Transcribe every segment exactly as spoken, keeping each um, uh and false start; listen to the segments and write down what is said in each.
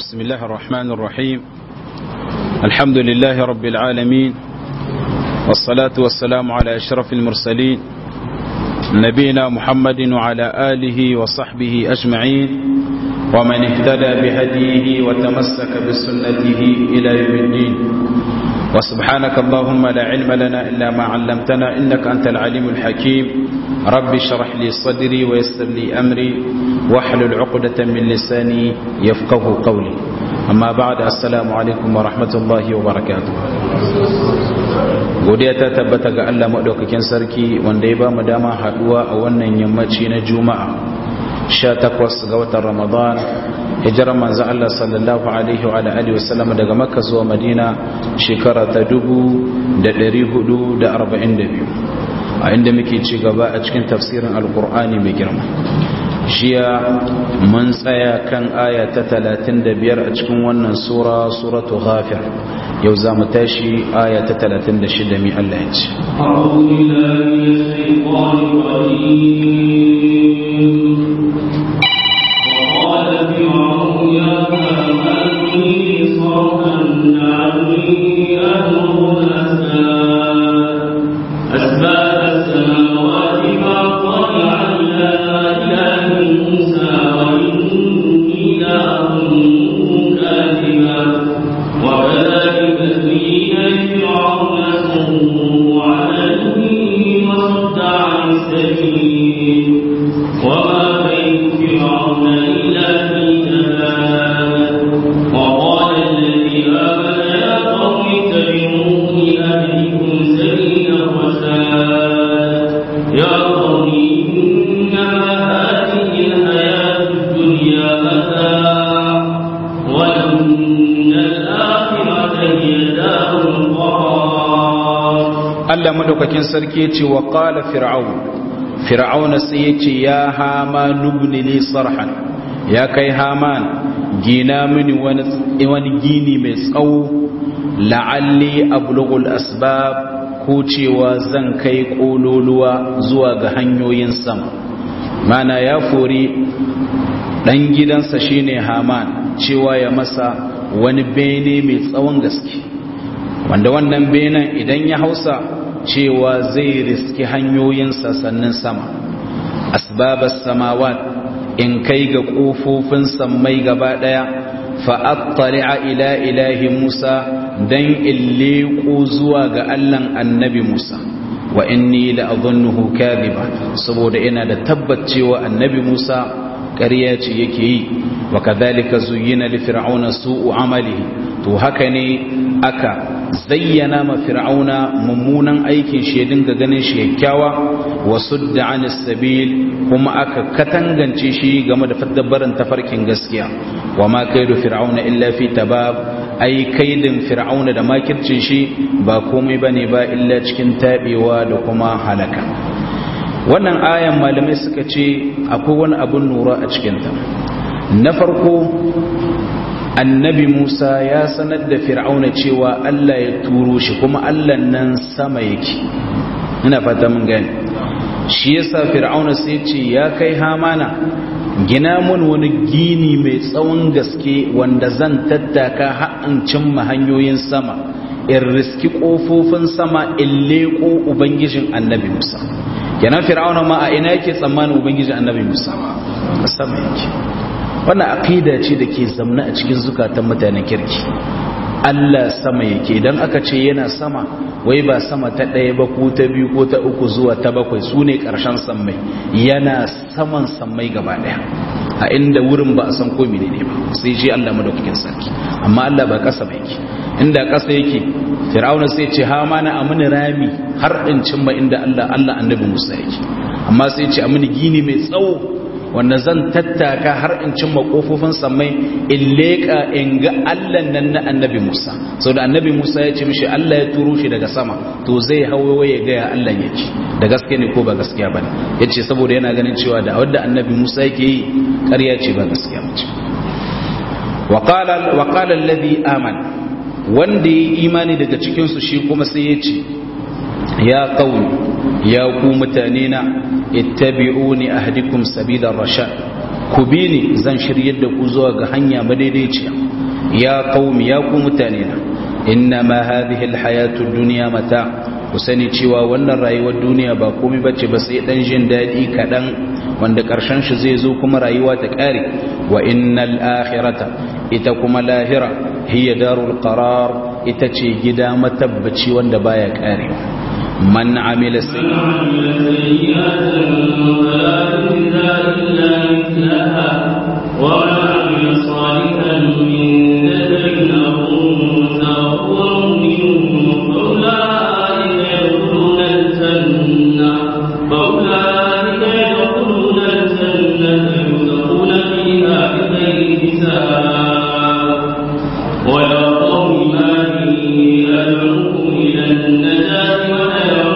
بسم الله الرحمن الرحيم. الحمد لله رب العالمين، والصلاة والسلام على أشرف المرسلين نبينا محمد وعلى آله وصحبه أجمعين، ومن اهتدى بهديه وتمسك بسنته إلى يوم الدين. وسبحانك اللهم لا علم لنا إلا ما علمتنا إنك أنت العليم الحكيم. رب اشرح لي صدري ويسر لي أمري واحلل عقدة من لساني يفقه قولي. أما بعد، السلام عليكم ورحمة الله وبركاته. godiya ta tabbata ga Allah madaukakin sarki wanda ya ba mu dama haduwa a wannan yammaci na Juma'a sha takwas ga watan Ramadan, hijirar manzo Allah sallallahu alaihi wa alihi wasallam daga Makka zuwa Madina shekara ta dubu da ɗari hudu da arba'in da biyu, a inda muke ci gaba a cikin tafsirin Alkur'ani mai girma. Jiya mun tsaya kan aya ta talatin da biyar a cikin wannan sura, suratu Ghafir. Yau za mu tashi aya ta talatin da shida mai Allah ya ce. Allah madaukakin sarki yace wa qala fir'aun fir'aun sai yace ya haman ibni li sarhan, ya kai haman gina mini wani wani gini mai tsawo, la'alli ablughul asbab, ko cewa zan kai kololuwa zuwa ga hanyoyin sama. Mana ya fori dan gidansa shine Haman cewa ya masa wani bene mai tsawon gaske, wanda wannan benen idan ya hausa cewa zai riski hanyoyin sassanin sama. Asbabas samawat, in kai ga kofofin sammai gaba daya, fa'attali'a ila ilahi Musa, dan illeko zuwa ga Allahn annabi Musa. Wa inni la'adhunnuhu kadhiba, saboda ina da tabbacewa annabi Musa ƙarya ce yake yi. Wa kadhalika zuyyina li fir'auna su'u amalihi, to haka ne aka zayyana ma fir'auna mummunan aikin shi, dinga ganin shi kyakkyawa. Wa sudda anis sabil, kuma aka katangance shi game da faddabarin tafarkin gaskiya. Wa ma kaidu fir'auna illa fi tabab, ai kaidin fir'auna da makircin shi ba komai bane ba illa cikin tabewa da kuma halaka. Wannan ayan malamai suka ce akwai wani abun nura a cikin ta. Na farko, annabi Musa ya sanar da fir'auna cewa Allah ya turo shi, kuma Allah nan sama yake. Ina fata mun gani. Shi yasa fir'auna sai ce ya kai Hamana, gina mun wani gini mai tsawon gaske wanda zan tattaka har in cimma hanyoyin sama, in riski kofofin sama, in leko ubangijin annabi Musa. Kenan fir'auna ma a ina yake tsammanin ubangijin annabi Musa? A sama yake. Wannan aqida ce da ke zamna a cikin zukatan mutanen kirki. Allah sama yake. Idan aka ce yana sama, wai ba sama ta ɗaya ba ko ta biyu ko ta uku zuwa ta bakwai, su ne ƙarshen sammai. Yana saman sammai gaba ɗaya, a inda wurin ba a san ko mene ne ba, sai shi Allah madaukakin sarki. Amma Allah ba ƙasa ba yake. Inda ƙasa yake, Fir'auna sai ce ha mana a mini rami har in cimma inda Allah Allah annabi Musa yake. Amma sai ce a mini gini mai tsawo wanda zan tattaka har in cimma kofofin sammai, in leƙa in ga Allah nan na annabi Musa. Sau da annabi Musa ya ce mishi Allah ya turo shi daga sama, to zai hawo ya gaya Allah yake da gaske ne ko ba gaskiya ba ne. Ya ce saboda yana ganin cewa da wadda annabi Musa yake yi ƙarya ce ba gaskiya ba ce. Wa qala alladhi amana, wanda ya imani daga cikinsu shi kuma sai ya ce ya qaumi, ya ku mutane na, ittabi'uni ahdikum sabilar rashad, ku bi ni zan shiryar da ku zuwa ga hanya madaidaiciya. ya qaumi ya ku mutane na innama hadhihi alhayatu ad-dunya mata ku sani cewa wannan rayuwar duniya ba komai bace ba sai dan jin dadi kadan wanda karshen shi zai zo kuma rayuwa ta kare wa innal akhirata ita kuma lahira hiya darul qarar ita ce gida matabbaci wanda baya kare man amila sayyi'atan fala yujza illa mithlaha wa man amila salihan min dhakarin aw untha wa huwa mu'minun faulaika yadkhuluna al-janna faulaika yadkhuluna al-jannata yudkhuluna fiha bighayri hisab wa ya qawmi ma li ad'ukum ila an-najati wa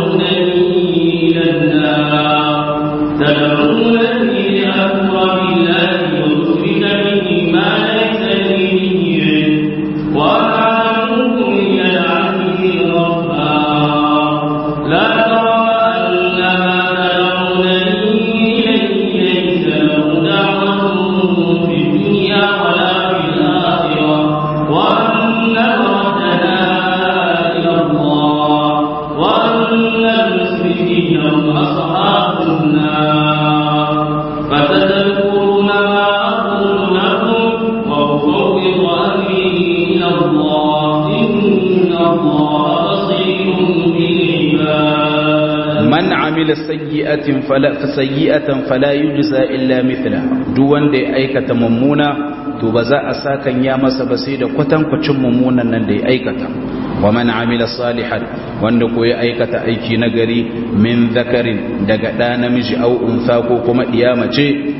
sayyi'atan fala yujza illa mithla duk wanda ya aikata mummuna to ba za a sakan ya masa ba sai da kwatankwacin mummunan nan da ya aikata wa man amila salihan wanda ko ya aikata aiki nagari min zakarin daga da namiji au unsa ko kuma diya mace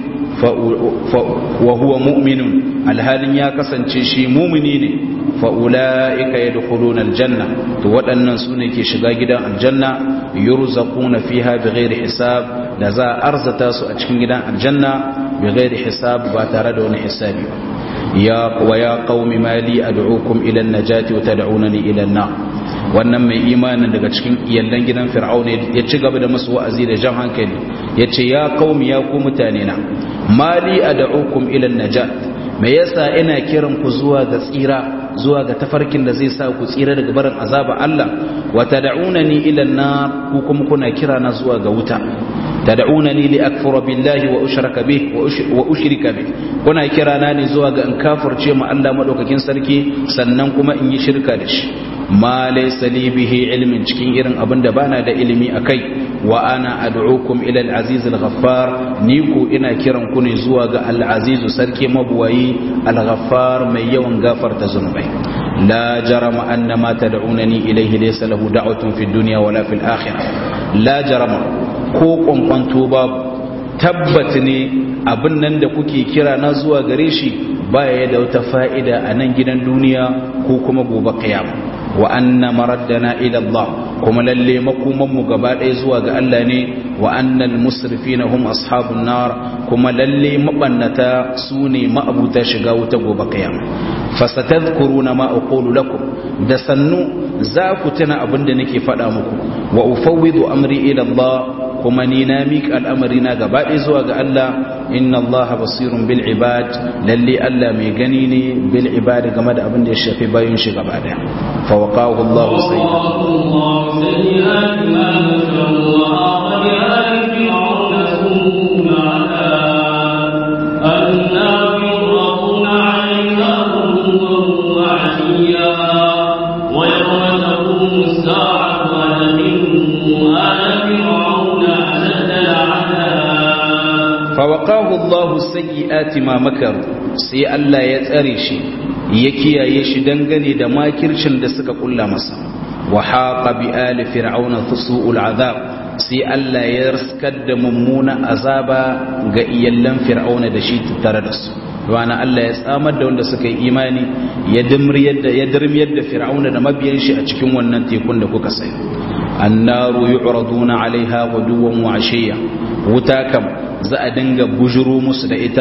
wa huwa mu'minun alhalin ya kasance shi mu'mini ne fa ulaika yadkhuluna aljanna to waɗannan sune ke shiga gidan aljanna yurzaquna fiha bighairi hisab da za a arzata su a cikin gidan aljanna bighairi hisab ba tare da wani hisabi ya wa ya qaumi mali ad'ukum ila an-najati wa tad'unani ila an-nar wannan mai imanin daga cikin iyallan gidan fir'auna ya ci gaba da musu wa'azi da jan hankali yace ya qaumi ya ku mutane na mali ad'ukum ila an-najat me yasa ina kiran ku zuwa ga tsira zuwa ga tafarkin da zai sa ku tsira daga barin azaba Allah wa tad'unani ila an-nar ku kuma kuna kira na zuwa ga wuta tad'unani li akfura billahi wa ushraka bih wa ushrika bih kuna kira na ne zuwa ga in kafirce mu Allah madaukakin sarki sannan kuma in yi shirka da shi ma laysa li bihi ilmin cikin irin abinda bana da ilimi akai wa ana ad'ukum ila al-aziz al-ghaffar ni ku ina kiran ku ne zuwa ga al-aziz sarki mabuwayi al-ghaffar mai yawan gafarta zunubai la jarama anna ma tad'unani ilayhi laysa lahu da'watun fid dunya wala fil akhirah la jarama ko kwankwanto babu tabbat ne abin nan da kuke kira na zuwa gare shi baya da wata fa'ida a nan gidan duniya ko kuma gobe kiyama wa anna maraddana ila Allah kuma lalle makoman mu gaba ɗaya zuwa ga Allah ne wa annal musrifina hum ashabun nar kuma lalle mabannata sune ma'abuta shiga wuta gobe kiyama fasatadhkuruna ma aqulu lakum da sannu za ku tuna abin da nake faɗa muku wa ufawwidu amri ila Allah kuma ni na miƙa al'amari na gaba ɗaya zuwa ga Allah inna Allah basirun bil ibad lalle Allah mai gani ne bil ibad game da abin da ya shafi bayin shi gaba ɗaya fa waqahu Allah fawaqahu Allahu sayyi'ati ma makaru sai Allah ya tsare shi ya kiyaye shi dangane da makircin da suka kulla masa wa haqa bi ali fir'auna su'ul azab sai Allah ya riskar da mummuna azaba ga iyallan fir'auna da shi tare da su wana Allah ya tsamar da wanda suka yi imani ya dimriyar da ya dirmiyar da fir'auna da mabiyan shi a cikin wannan tekun da kuka sai annaru yu'raduna 'alaiha ghuduwan wa 'ashiyya wuta kam za a dinga bujuro musu da ita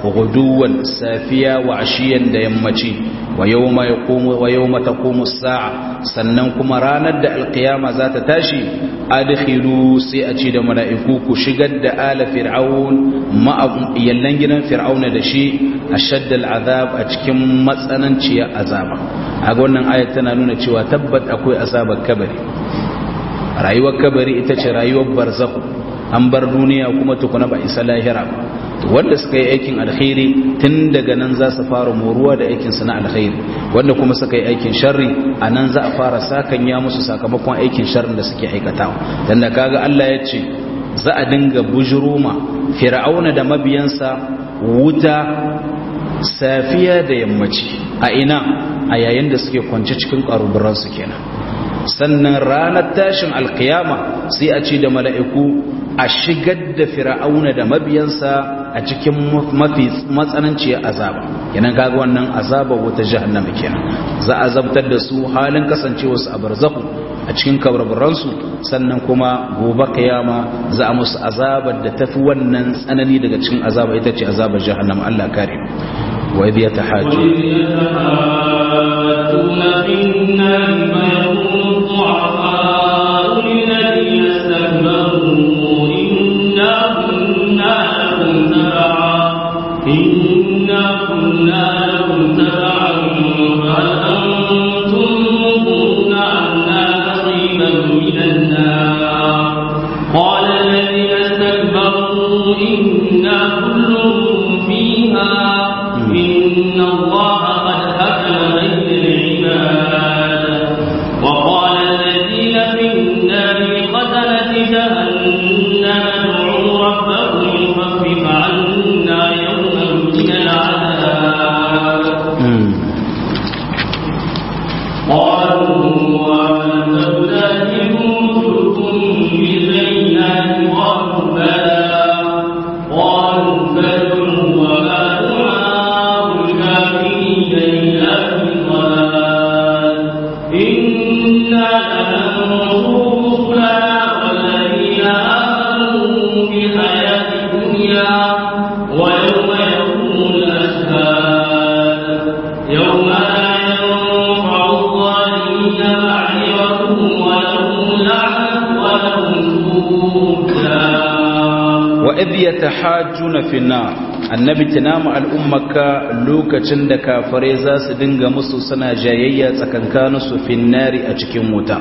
guduwan safiya wa ashiyan da yammaci wa yawma yaqumu wa yawma taqumu as-sa'a sannan kuma ranar da alqiyama za ta tashi adkhilu sai a ce da mala'iku ku shigar da ala fir'aun ma yallan gidan fir'auna da shi ashadda al'azab a cikin matsananciyar azaba a wannan ayat tana nuna cewa tabbat akwai azabar kabari rayuwar kabari ita ce rayuwar barzakh an bar duniya kuma tukuna ba isa lahira ba wanda suka yi aikin alkhairi tun daga nan za su fara moruwa da aikinsu na alkhairi wanda kuma suka yi aikin sharri a nan za a fara sakan ya musu sakamakon aikin sharrin da suke aikatawa dan da kaga Allah ya ce za a dinga bujuruma fir'auna da mabiyansa wuta safiya da yammaci a ina a yayin da suke kwance cikin karuburansu kenan sannan ranar tashin alkiyama sai a ce da mala'iku a shigar da fir'auna da mabiyansa a cikin mafi matsananciyar azaba kenan kaga wannan azaba wata jahannama kenan za a zabtar da su halin kasancewa su a barzahu a cikin kabarbaransu sannan kuma gobe kiyama za a musu azabar da tafi wannan tsanani daga cikin azaba ita ce azabar jahannama Allah kare wa idh yatahajjun إنا كنا لكم تبعا فهل أنتم مغنون عنا نصيبا من النار قال الذين استكبروا إنا كل فيها إن الله قد حكم بين العباد وقال الذين في النار خزنة جهنم ادعوا ربكم يخفف عنا يوما من العذاب قالوا وأن تبتدئوا رسلكم بالبينات قالوا بلى قالوا فادعوا وما دعاء الكافرين إلا في ضلال إنا لننصر رسلنا والذين آمنوا في الحياة الدنيا ويوم يقوم الأشهاد يوم لا ينفع الظالمين معذرتهم ولهم لعنة ولهم سوء الدار وإذ يتحاجون في النار annabi tunama al'ummaka lokacin da kafirai za su dinga musu suna jayayya tsakankaninsu finnari a cikin wuta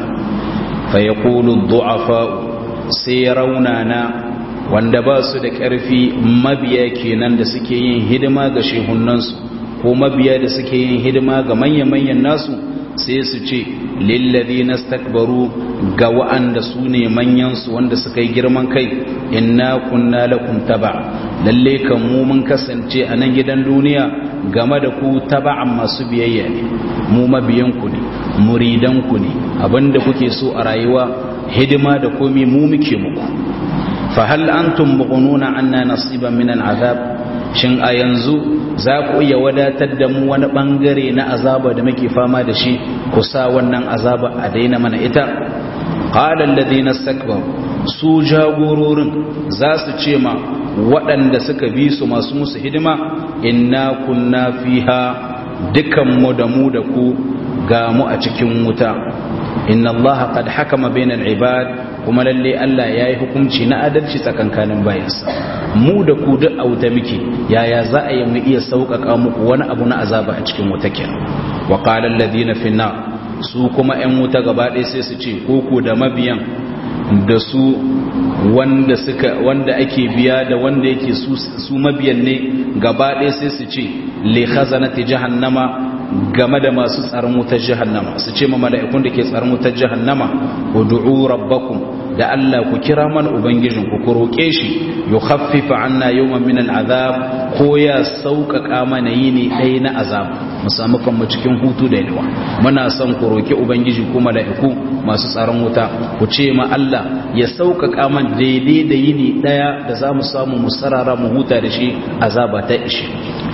fa yaqulu du'afa sai raunana wanda ba su da ƙarfi mabiya kenan da suke yin hidima ga shehunansu ko mabiya da suke yin hidima ga manya-manyan nasu sai su ce lilladhina istakbaru ga wa'anda su ne manyansu wanda suka yi girman kai inna kunna lakum taba lalle kan mu mun kasance a nan gidan duniya game da ku taba'an masu biyayya ne mu mabiyanku ne muridanku ne abinda kuke so a rayuwa hidima da komi mu muke muku fa hal antum mughununa anna nasiban min al'azab shin a yanzu za ku iya wadatar da mu wani bangare na azaba da muke fama da shi ku sa wannan azaba a daina mana ita qala alladhina istakbaru su jagororin za su ce ma waɗanda suka bi su masu musu hidima inna kunna fiha dukanmu da mu da ku ga mu a cikin wuta inna allaha qad hakama bainal ibad kuma lalle Allah yayi hukunci na adalci tsakankanin bayansa mu da ku duk a wuta muke yaya za a yi mu iya sauƙaƙa muku wani abu na azaba a cikin wuta kenan wa qala alladhina fi nar su kuma ƴan wuta gaba ɗaya sai su ce ko ku da mabiyan da su wanda suka wanda ake biya da wanda yake su su mabiyan ne gaba ɗaya sai su ce li khazanati jahannama game da masu tsaron wutar jahannama su ce ma mala'ikun da ke tsaron wutar jahannama ud'u rabbakum da Allah ku kira mana ubangijin ku ku roke shi yukhaffifa anna yawman min al'azab ko ya sauƙaƙa mana yini ɗaya na azab mu samu kanmu cikin hutu da yalwa muna son ku roki ubangiji ku mala'iku masu tsaron wuta ku ce ma Allah ya sauƙaƙa man daidai da yini ɗaya da za mu samu mu sarara mu huta da shi azaba ta ishe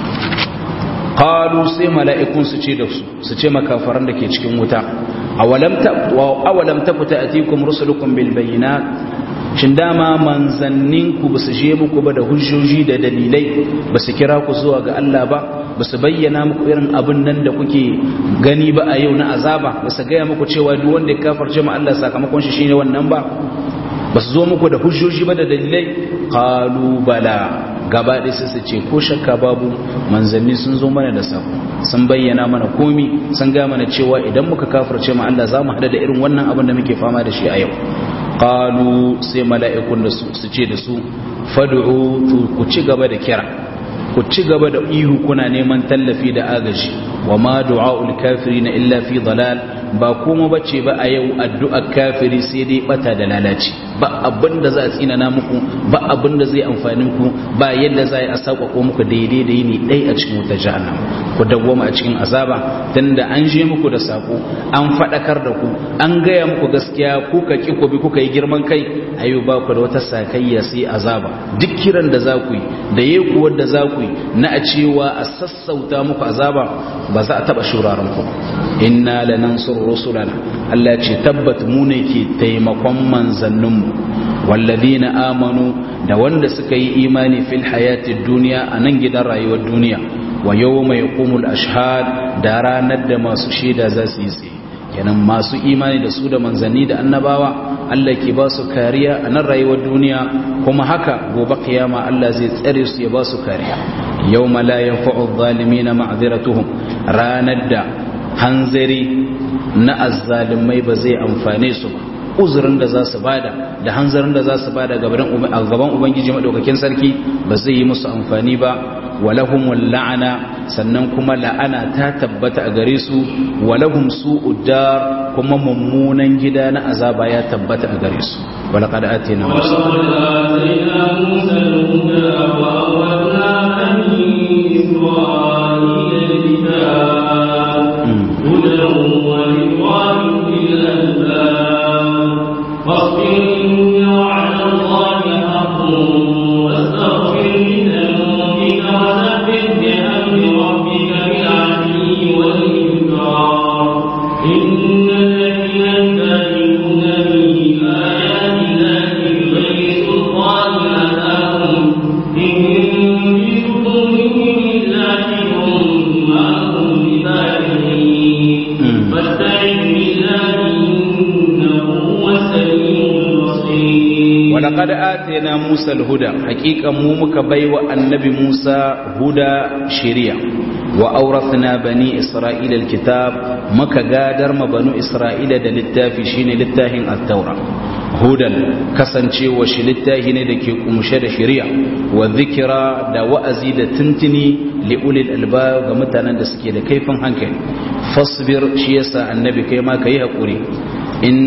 qalu sai mala'ikun su ce da su su ce makafaran da ke cikin wuta awalam ta awalam ta ta'atikum rusulukum bil bayyinat shin dama manzannin ku basu je muku ba da hujjoji da dalilai basu kira ku zuwa ga Allah ba basu bayyana muku irin abin nan da kuke gani ba a yau na azaba basu gaya muku cewa duk wanda ya kafirce ma Allah sakamakon shi shine wannan ba basu zo muku da hujjoji ba da dalilai qalu bala gaba ɗaya sai su ce ko shakka babu manzanni sun zo mana da sako sun bayyana mana komi sun ga mana cewa idan muka kafirce ma Allah za mu hada da irin wannan abin da muke fama da shi a yau qalu sai mala'ikun da su su ce da su fad'u ku ci gaba da kira ku ci gaba da ihu kuna neman tallafi da agaji wa ma du'aul kafirin illa fi dalal ba kuma bace ba a yau addu'ar kafiri sai dai bata da lalaci ba abinda za a tsinana muku ba abinda zai amfani ku ba yadda za a sauƙaƙo muku daidai da yini dai a cikin wutar jahannam ku dawwama a cikin azaba tunda an je muku da sako an fadakar da ku an gaya muku gaskiya kuka ki ku bi kuka yi girman kai ayo ba ku da wata sakayya sai azaba duk kiran da za ku yi da yeku wanda za ku yi na a cewa a sassauta muku azaba ba za a taba shuraran ku inna lanansur rusulana Allah ya ce tabbat mu ne ke taimakon manzanninmu walladina amanu da wanda suka yi imani fil hayatid duniya a nan gidan rayuwar duniya wa yawma yaqumul ashhad da ranar da masu shaida za su yi tsaye kenan masu imani da su da manzanni da annabawa Allah ke ba su kariya a nan rayuwar duniya kuma haka gobe kiyama Allah zai tsare su ya ba su kariya yawma la yanfa'u adh-dhalimina ma'dhiratuhum ranar da hanzari na azzalimai ba zai amfane su ba uzurin da za su bada da hanzarin da za su bada gaban ubangiji madaukakin sarki ba zai yi musu amfani ba walahumul la'ana sannan kuma la'ana ta tabbata a gare su walahum su'ud dar kuma mummunan gida na azaba ya tabbata a gare su walaqad atina musa واصبر إن وعد الله حق واستغفر لذنبك وسبح بحمد ربك بالعشي والإبكار إن الذين يجادلون في آيات الله بغير سلطان أتاهم إن في صدورهم إلا كبر ما هم ببالغين فاستعذ بالله ولقد آتينا موسى الهدى حقيقة مومك بيوى النبي موسى هدى شريع وأورثنا بني إسرائيل الكتاب مكا قادر ما بنو إسرائيل دا للتافي شين للتاهن التوراة هدى كسنشي وشلتاهن دا كي أمشد شريع والذكرى دا وأزيد تنتني لأولي الألباب ومتانا دا سكي دا كيفا هنكي فاصبر شيسا النبي كيما كيها قولي إن,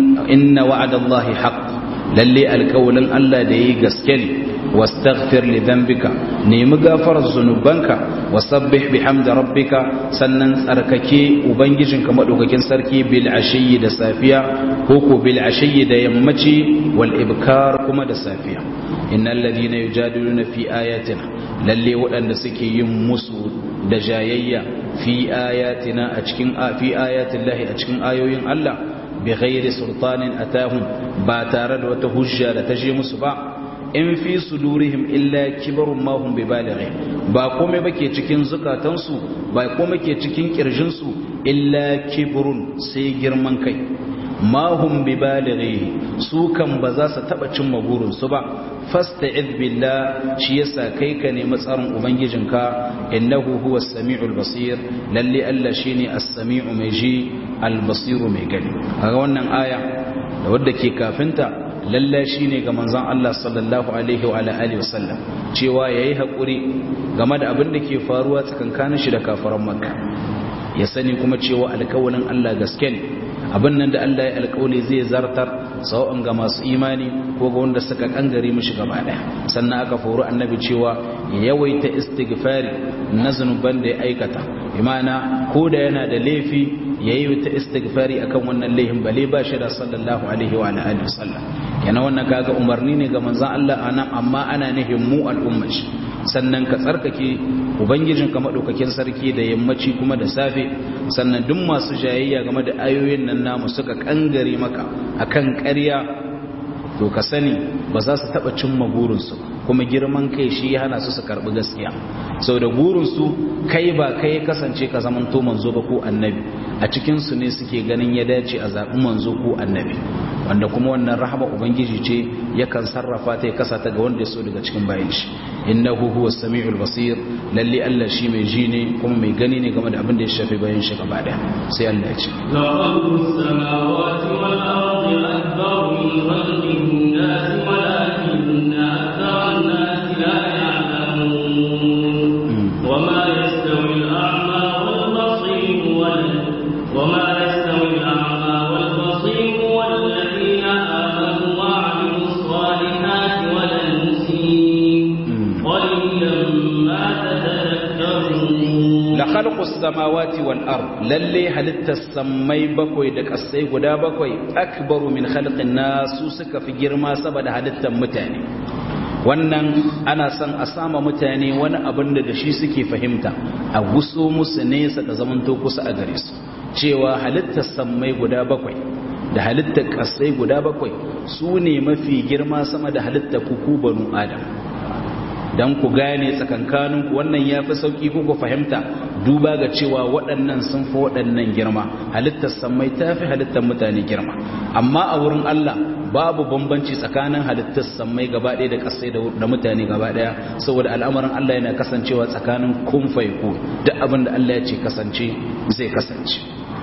إن وعد الله حق lalle alƙawalin Allah da yi gaske ne wastaghfir li dhanbika nemi gafarar zunubanka wasabbih bihamdi rabbika sannan tsarkake ubangijinka madaukakin sarki bil ashiyyi da safiya ko ko bil ashiyyi da yammaci wal ibkar kuma da safiya innal ladina yujadiluna fi ayatina lalle waɗanda suke yin musu da jayayya fi ayatina a cikin fi ayatillahi a cikin ayoyin Allah بغير سلطان أتاهم باتارد وتهجى لتجي مصبع إن في صدورهم إلا كبر ما هم ببالغين باقوم بكي تكين زكاة تنسو باقوم بكي تكين كرجنسو إلا كبر سيجر من كي ما هم ببالغين سوكا بزاسة تبتشم مغور سبع فاستعذ بالله شيسا كيكا نمسار أبنججنك إنه هو السميع البصير للي ألا شيني السميع ميجي البصير ميجي أغوانا آية لودكي كافنتا lalla shine ga manzon Allah sallallahu alaihi wa alihi wasallam cewa yayi hakuri game da abin da ke faruwa tsakankanin shi da kafiran Makka ya sani kuma cewa alƙawalin Allah gaske ne abin nan da Allah ya alƙawli zai zartar sawa'an ga masu imani ko ga wanda suka kangare mishi gaba daya sannan aka foro annabi cewa ya yawaita istighfari na zanuban da ya aikata imana ko da yana da laifi yayi ta istighfari akan wannan laihin bale ba shi da sallallahu alaihi wa alihi wasallam yana wannan kaga umarni ne ga manzon Allah anan amma ana nihin mu al'ummar shi sannan ka tsarkake ubangijinka madaukakin sarki da yammaci kuma da safe sannan duk masu jayayya game da ayoyin nan namu suka kangare maka akan ƙarya to ka sani ba za su taba cimma burinsu kuma girman kai shi ya hana su su karbi gaskiya saboda burinsu kai ba kai kasance ka zaman to manzo ba ko annabi a cikin su ne suke ganin ya dace a zaɓi manzo ko annabi wanda kuma wannan rahama ubangiji ce yakan sarrafa ta ya kasa ta ga wanda ya so daga cikin bayan shi innahu huwas samiul basir lalle Allah shi mai ji ne kuma mai gani ne game da abin da ya shafi bayan shi gaba daya sai Allah ya ce laqadus samawati wal ardi akbar min khalqin nas walakinna akthara an-nas la ya'lamun wama yastawi al-a'ma wal basir wal wama yastawi al-a'ma wal basir wal ladina amanu wa 'amilus salihati wal muslimin qalilan ma tadhakkarun la khalqus samawati wal ard lalle halittas sammai bakwai da kasai guda bakwai akbaru min khalqin nas su suka fi girma saboda halittar mutane wannan ana son a sama mutane wani abin da shi suke fahimta a guso musu nesa da zamanto kusa a gare su cewa halittar sammai guda bakwai da halittar kasai guda bakwai su ne mafi girma sama da halittar kuku banu adam dan ku gane tsakankaninku wannan ya fi sauƙi ku fahimta duba ga cewa waɗannan sun fi waɗannan girma halittar sammai ta fi halittar mutane girma amma a wurin Allah babu bambanci tsakanin halittar sammai gaba ɗaya da ƙasai da mutane gaba ɗaya saboda al'amarin Allah yana kasancewa tsakanin kun faiku duk abin da Allah ya ce kasance zai kasance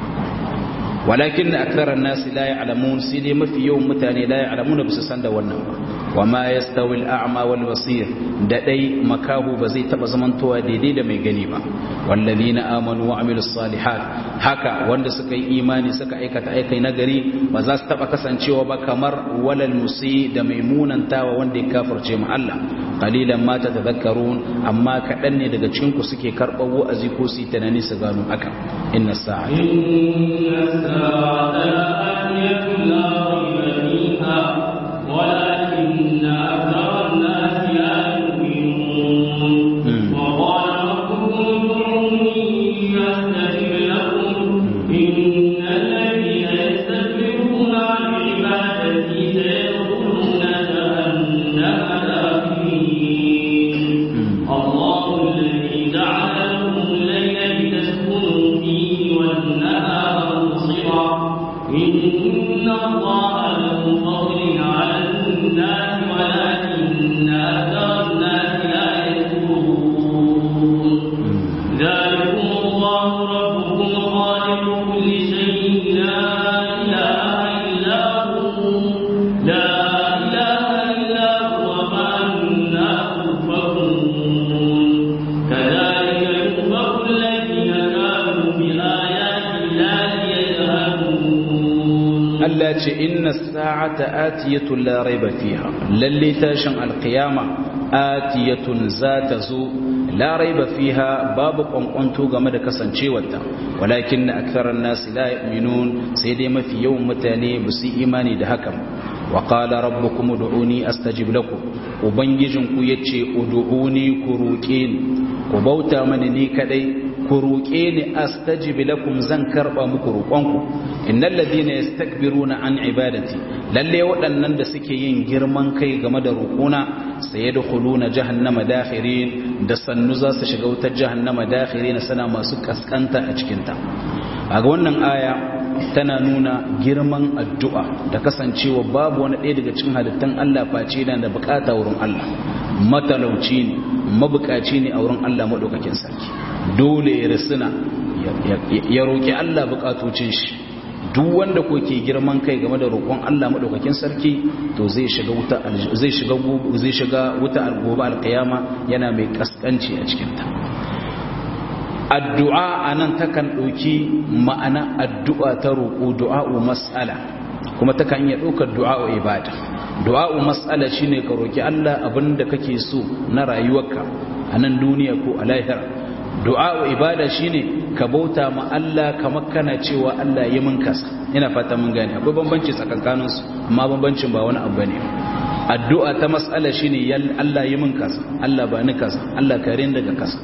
walakin na aksarar nasi la ya'lamun sai dai mafi yawan mutane la ya'lamun ba su san da wannan ba wa ma yastawi al-a'ma wal basir da dai makahu ba zai taba zamantowa daidai da mai gani ba wallazina amanu wa amilus salihat haka wanda suka yi imani suka aikata aikai nagari ba za su taba kasancewa ba kamar walal musi da maimunantawa wanda ya kafirce mu Allah qalilan ma tadhakkarun amma kadan ne daga cikin ku suke karɓar wa'azi ko su tunani su gano haka inna sa'a inna sa'ata la'atiyatun la rayba fiha ولكن أكثر الناس لا يؤمنون وقال ربكم ادعوني أستجب لكم إن الذين يستكبرون عن عبادتي سيدخلون جهنم داخرين الله الذي جعل لكم الليل لتسكنوا فيه والنهار مبصرا إن الله له فضل على الناس ولكن أكثر الناس لا يشكرون ذلكم الله ربكم خالق كل شيء لا إله إلا هو لا إله إلا هو فأنا تؤفكون كذلك يؤفك الذين كانوا بآيات الله يجهلون Allah ce inna sa'ata atiyatun la raiba fiha lalle tashin alqiyama atiyatun zata zo la raiba fiha babu kwankwanto game da kasancewarta walakin aktharan nasi la yu'minun sai dai mafi yawan mutane ba su imani da hakan wa qala rabbukum ud'uni astajib lakum ubangijinku yace ud'uni ku roke ni ku bauta mani ni kadai ku roƙe ni astajib lakum zan karba muku roƙonku innal ladina yastakbiruna an ibadati lalle waɗannan da suke yin girman kai game da roƙona sayadkhuluna jahannama dakhirin da sannu za su shiga wutar jahannama dakhirin sana masu kaskanta a cikin ta kaga wannan aya tana nuna girman addu'a da kasancewa babu wani ɗaya daga cikin halittun Allah face yana da bukata wurin Allah matalauci ne mabukaci ne a wurin Allah madaukakin sarki dole ya risina ya roƙi Allah bukatocin shi duk wanda ko ke girman kai game da roƙon Allah madaukakin sarki to zai shiga wuta zai shiga zai shiga wuta al-goba al-qiyama yana mai kaskanci a cikin ta addu'a anan takan dauki ma'ana addu'a ta roƙo du'a'u mas'ala kuma takan iya daukar du'a'u ibada du'a'u mas'ala shine ka roƙi Allah abinda kake so na rayuwarka a nan duniya ko a lahira du'a'u ibada shine ka bauta ma Allah kamar kana cewa Allah yi min kasa ina fata mun gane akwai bambanci tsakankanin su amma bambancin ba wani abu bane addu'a ta mas'ala shine ya Allah yi min kasa Allah ba ni kasa Allah kare ni daga kasa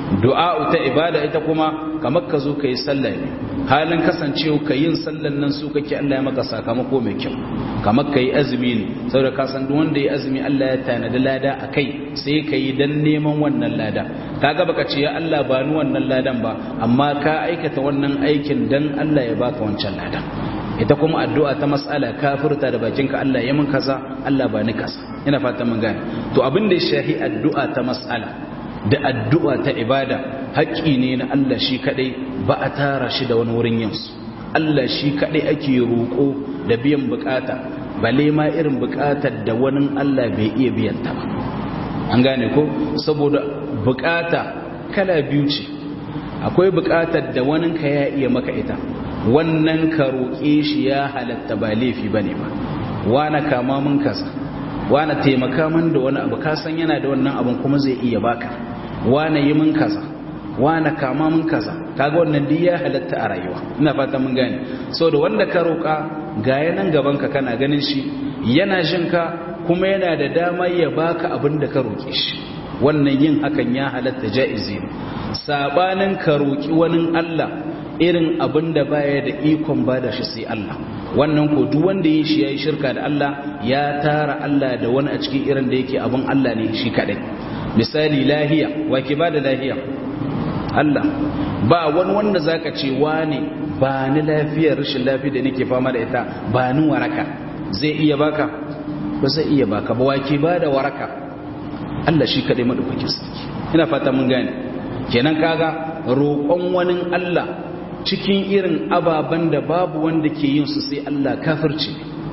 du'a ta ibada ita kuma kamar ka zo ka yi sallah ne halin kasancewa ka yin sallan nan su kake Allah ya maka sakamako mai kyau kamar ka yi azumi ne saboda ka san duk wanda ya azumi Allah ya tanadi lada a kai sai ka yi dan neman wannan lada kaga baka ce ya Allah ba ni wannan ladan ba amma ka aikata wannan aikin dan Allah ya baka wancan ladan ita kuma addu'a ta mas'ala kafirta da bakinka Allah ya min kaza Allah ba ni kaza ina fata mun gane to abin da ya shahi addu'a ta mas'ala da addu'a ta ibada haƙƙi ne na Allah shi kadai ba a tara shi da wani wurin yinsu Allah shi kadai ake roƙo da biyan bukata bale ma irin bukatar da wani Allah bai iya biyan ta ba an gane ko saboda bukata kala biyu ce akwai bukatar da wani ka ya iya maka ita wannan ka roƙe shi ya halatta ba laifi bane ba wana kama mun kaza wana taimaka min da wani abu ka san yana da wannan abun kuma zai iya baka wana yi min kaza wana kama min kaza kaga wannan duk ya halatta a rayuwa ina fata mun gane saboda wanda ka roƙa ga yanan gaban ka kana ganin shi yana jin ka kuma yana da dama ya baka abin da ka roƙe shi wannan yin hakan ya halatta jaizi ne sabanin ka roƙi wani Allah irin abin da baya da ikon bada shi sai Allah wannan ko duk wanda yi shi yayi shirka da Allah ya tara Allah da wani a cikin irin da yake abin Allah ne shi kadai misali lahiya wa ke bada lahiya Allah ba wani wanda zaka ce wane ba ni lafiyar rashin lafiya da nake fama da ita ba ni waraka zai iya baka ba zai iya baka ba wa ke bada waraka Allah shi kadai madaukakin sarki ina fata mun gane kenan kaga roƙon wani Allah cikin irin ababen da babu wanda ke yin su sai Allah kafirci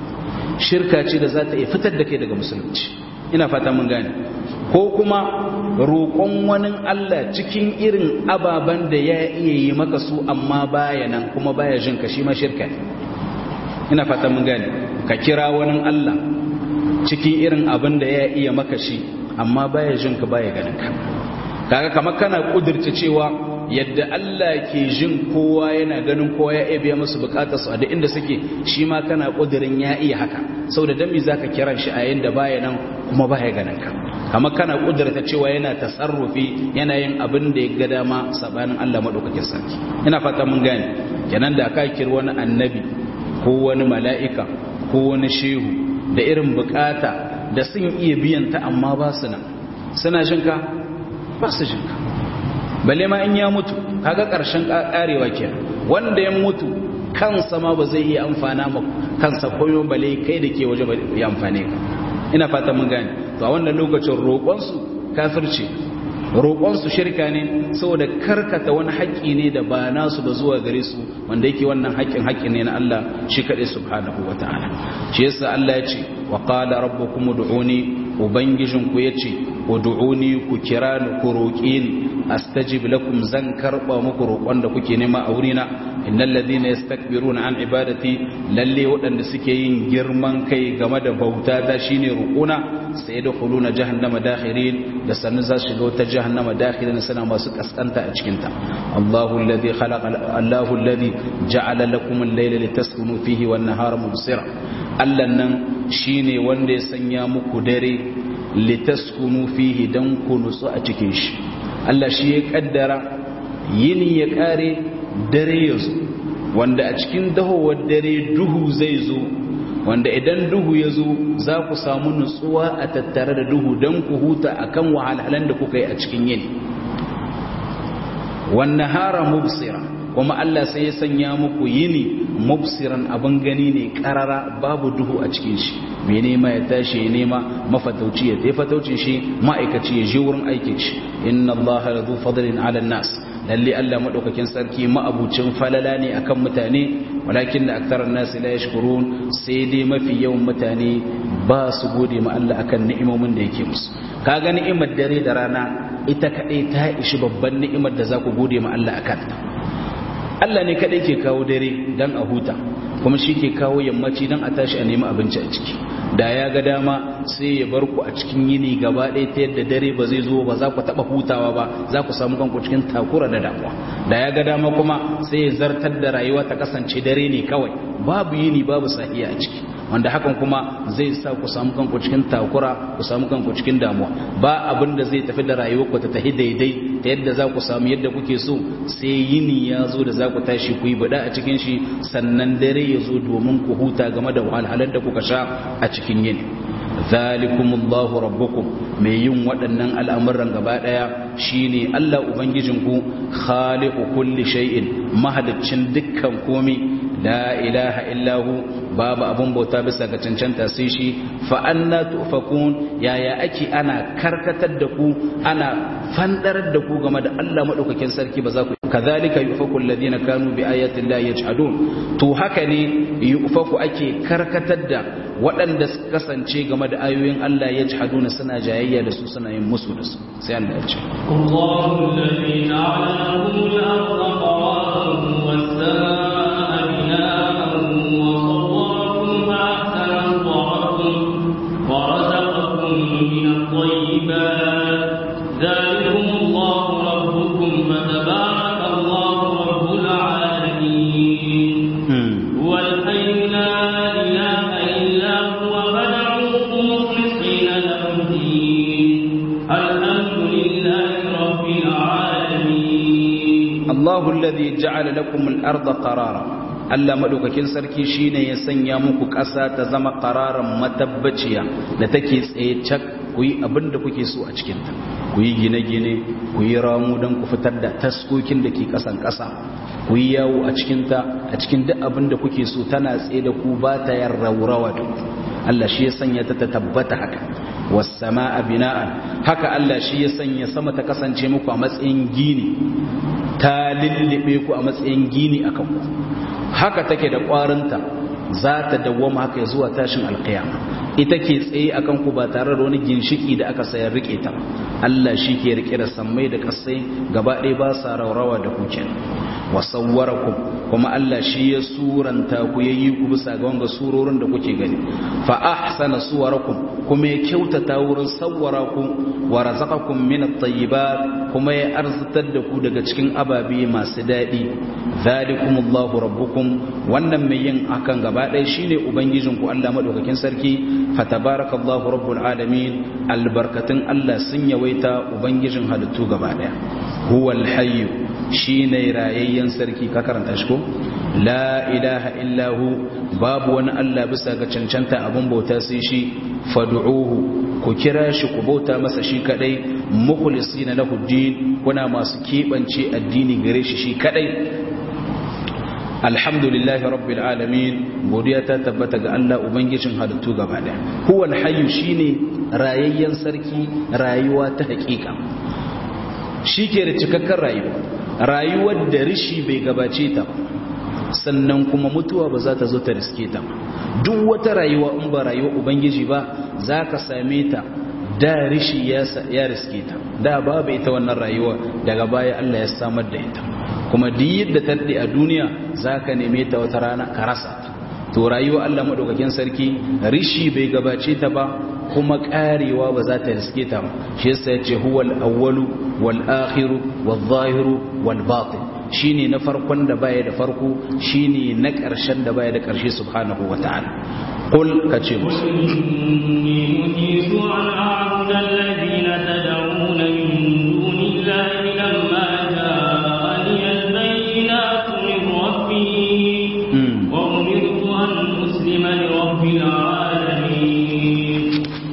shirka ce da za ta iya fitar da kai daga musulunci ina fata mun gane ko kuma roƙon wani Allah cikin irin ababen da ya iya yi maka su amma baya nan kuma baya jin ka shi ma shirka ne ina fata mun gane ka kira wani Allah cikin irin abin da ya iya maka shi amma baya jin ka baya ganin ka kaga kamar kana kudirce cewa yadda Allah ke jin kowa yana ganin kowa ya iya biya musu bukatarsu a duk inda suke shi ma kana kudirin ya iya haka saboda dan me zaka kira shi a yayin da baya nan kuma baya ganin ka kamar kana kudirta cewa yana tasarrufi yana yin abin da ya ga dama sabanin Allah madaukakin sarki ina fata mun gane kenan da ka kira wani annabi ko wani mala'ika ko wani shehu da irin bukata da sun iya biyan ta amma ba su nan suna jin ka ba su jin ka balle ma in ya mutu kaga karshen karewa kenan wanda ya mutu kansa ma ba zai iya amfana ma kansa koyo balle kai da ke waje ba ya amfane ka ina fata mun gane to a wannan lokacin roƙon su kafirci roƙon su shirka ne saboda karkata wani haƙƙi ne da ba nasu ba zuwa gare su wanda yake wannan haƙƙin haƙƙi ne na Allah shi kadai subhanahu wataala shi yasa Allah ya ce wa qala rabbukum ud'uni ubangijinku yace ud'uni ku kira ni ku roƙe ni astajib lakum zan karba muku roƙon da kuke nema a wurina innal ladina yastakbiruna an ibadati lalle waɗanda suke yin girman kai game da bauta ta shine roƙona sai da khuluna jahannama dakhirin da sanin za su shiga wata jahannama dakhirin sana masu kaskanta a cikin ta Allahu alladhi khalaqa Allahu alladhi ja'ala lakum al-layla litaskunu fihi wan-nahara mubsira Allah nan shine wanda ya sanya muku dare litaskunu fihi dan ku nutsu a cikin shi Allah shi ya kaddara yini ya kare dare ya zo wanda a cikin dahowar dare duhu zai zo wanda idan duhu ya zo za ku samu nutsuwa a tattare da duhu don ku huta akan wahalhalan da kuka yi a cikin yini wannan hara mubsira kuma Allah sai ya sanya muku yini mubsiran abin gani ne karara babu duhu a cikin shi mai nema ya tashi ya nema mafatauci ya tafi fataucin shi ma'aikaci ya je wurin aikin shi inna Allah la zu fadlin ala nas lalle Allah madaukakin sarki ma'abucin falala ne akan mutane walakin da aktaran nas la yashkurun sai dai mafi yawan mutane ba su gode ma Allah akan ni'imomin da yake musu kaga ni'imar dare da rana ita kadai ta ishi babban ni'imar da za ku gode ma Allah akan ta Allah ne kadai ke kawo dare dan a huta kuma shi ke kawo yammaci dan a tashi a nemi abinci a ciki da ya ga dama sai ya bar ku a cikin yini gaba ɗaya ta yadda dare ba zai zo ba za ku taɓa hutawa ba za ku samu kanku cikin takura da damuwa da ya ga dama kuma sai ya zartar da rayuwa ta kasance dare ne kawai babu yini babu sahiya a ciki wanda hakan kuma zai sa ku samu kanku cikin takura ku samu kanku cikin damuwa ba abin da zai tafi da rayuwar ku ta tafi daidai ta yadda za ku samu yadda kuke so sai yini ya zo da za ku tashi ku yi bada a cikin shi sannan dare ya zo domin ku huta game da wahalhalar da kuka sha a cikin yini zalikumullahu rabbukum mai yin waɗannan al'amuran gaba ɗaya shine Allah ubangijinku khaliqu kulli shay'in mahaliccin dukkan komai la ilaha illahu babu abun bauta bisa ga cancanta sai shi fa anna tufakun yaya ake ana karkatar da ku ana fandarar da ku game da Allah madaukakin sarki ba za ku kazalika yufaku alladhina kanu bi ayati llahi yajhadun to haka ne yufaku ake karkatar da waɗanda suka kasance game da ayoyin Allah yajhaduna suna jayayya da su suna yin musu da su sai Allah ya ce Allahu alladhi ja'ala lakum al-ardha qararan was-samaa'a binaa'an ورزقكم من الطيبات ذلكم الله ربكم فتبارك الله رب العالمين هو الحي لا إله إلا هو فادعوه مخلصين له الدين الحمد لله رب العالمين الله الذي جعل لكم الأرض قرارا Allah madaukakin sarki shine ya sanya muku ƙasa ta zama qararan matabbaciya da take tsaye cak ku yi abin da kuke so a cikin ta ku yi gine-gine ku yi ramu don ku fitar da taskokin da ke ƙasan ƙasa ku yi yawo a cikin ta a cikin duk abin da kuke so tana tsaye da ku ba ta yan raurawa da ku Allah shi ya sanya ta ta tabbata haka was samaa bina'an haka Allah shi ya sanya sama ta kasance muku a matsayin gini ta lullube ku a matsayin gini akan ku haka take da ƙwarinta za ta dawwama haka zuwa tashin alƙiyama ita ke tsaye akan ku ba tare da wani ginshiki da aka sayar rike ta Allah shi ke rike da sammai da ƙasai gaba ɗaya ba sa raurawa da ku kenan wa sawwarakum kuma Allah shi ya suranta ku yayi ku bisa ga wanga surorin da kuke gani fa ahsana suwarakum kuma ya kyautata wurin sawwara ku wa razaqakum min at-tayyibat kuma ya arzitar da ku daga cikin ababe masu daɗi zalikumullahu rabbukum wannan mai yin akan gaba ɗaya shine ubangijinku Allah madaukakin sarki fatabarakallahu rabbul alamin albarkatun Allah sun yawaita ubangijin halittu gaba ɗaya huwal hayyu shine rayayyen sarki ka karanta shi ko la ilaha illahu babu wani Allah bisa ga cancanta abun bauta sai shi fad'uhu ku kira shi ku bauta masa shi kadai mukhlisina lahu din kuna masu kebance addini gare shi shi kadai alhamdulillahi rabbil alamin godiya ta tabbata ga Allah ubangijin halittu gaba daya huwal hayyu shine rayayyen sarki rayuwa ta hakika shike da cikakken rayuwa rayuwar da rishi bai gabace ta sannan kuma mutuwa ba za ta zo ta riske ta duk wata rayuwa in ba rayuwa ubangiji ba za ka same ta da rishi ya riske ta da babu ita wannan rayuwa daga baya Allah ya samar da ita kuma duk yadda ta dade a duniya za ka neme ta wata rana ka rasa ta to rayuwa Allah madaukakin sarki rishi bai gabace ta ba kuma karewa ba za ta riske ta ba shi yasa ya ce huwal awwalu wal akhiru wal zahiru wal batin shine na farkon da baya da farko shine na ƙarshen da baya da ƙarshe subhanahu wataala qul kace musu inni nuhitu an a'budu alladhina tad'una min dunillahi lamma ja'ani al-bayyinatu min rabbi wa umirtu an uslima li rabbil alamin